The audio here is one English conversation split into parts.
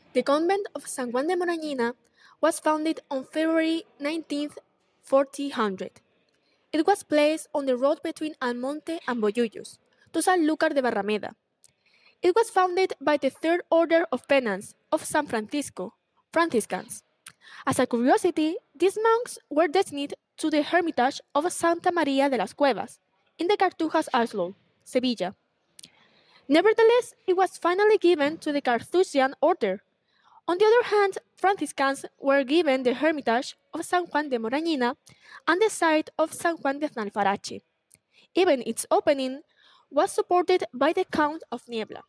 The convent of San Juan de Morañina was founded on February 19th, 1400. It was placed on the road between Almonte and Bollullos, to Sanlúcar de Barrameda. It was founded by the Third Order of Penance of San Francisco, Franciscans. As a curiosity, these monks were destined to the Hermitage of Santa María de las Cuevas, in the Cartujas Arsenal, Sevilla. Nevertheless, it was finally given to the Carthusian order. On the other hand, Franciscans were given the Hermitage of San Juan de Morañina and the site of San Juan de Aznalfarache. Even its opening was supported by the Count of Niebla.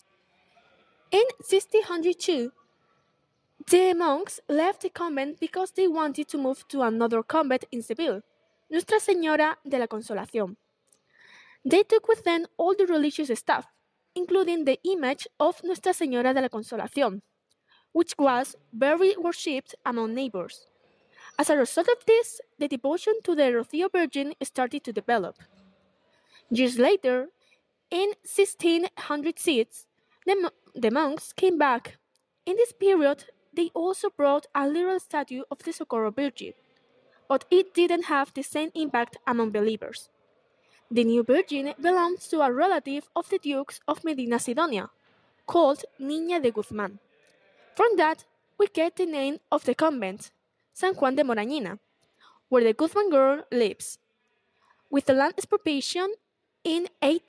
In 1602, the monks left the convent because they wanted to move to another convent in Seville, Nuestra Señora de la Consolación. They took with them all the religious stuff, including the image of Nuestra Señora de la Consolación, which was very worshipped among neighbors. As a result of this, the devotion to the Rocío Virgin started to develop. Years later, in 1606, the monks came back. In this period, they also brought a little statue of the Socorro Virgin, but it didn't have the same impact among believers. The new Virgin belongs to a relative of the Dukes of Medina Sidonia, called Niña de Guzmán. From that, we get the name of the convent, San Juan de Morañina, where the Guzmán girl lives. With the land expropriation in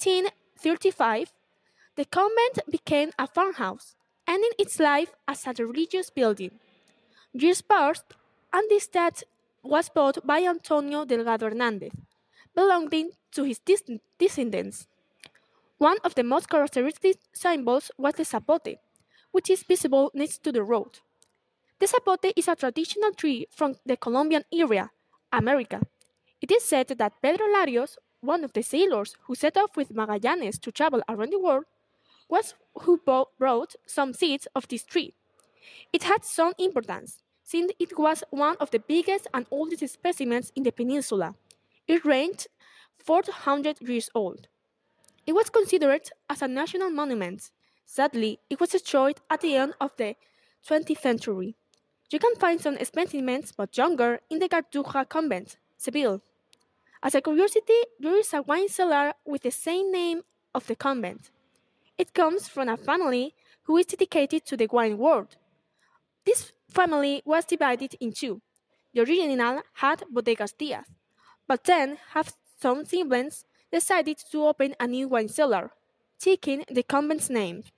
1835, the convent became a farmhouse, ending its life as a religious building. Years passed, and the estate was bought by Antonio Delgado Hernández, belonging to his descendants. One of the most characteristic symbols was the zapote, which is visible next to the road. The zapote is a traditional tree from the Colombian area, America. It is said that Pedro Larios, one of the sailors who set off with Magallanes to travel around the world, was who brought some seeds of this tree. It had some importance, since it was one of the biggest and oldest specimens in the peninsula. It ranged 400 years old. It was considered as a national monument. Sadly, it was destroyed at the end of the 20th century. You can find some specimens, but younger, in the Cartuja convent, Seville. As a curiosity, there is a wine cellar with the same name of the convent. It comes from a family who is dedicated to the wine world. This family was divided in two. The original had Bodegas Diaz, but then some siblings decided to open a new wine cellar, taking the convent's name.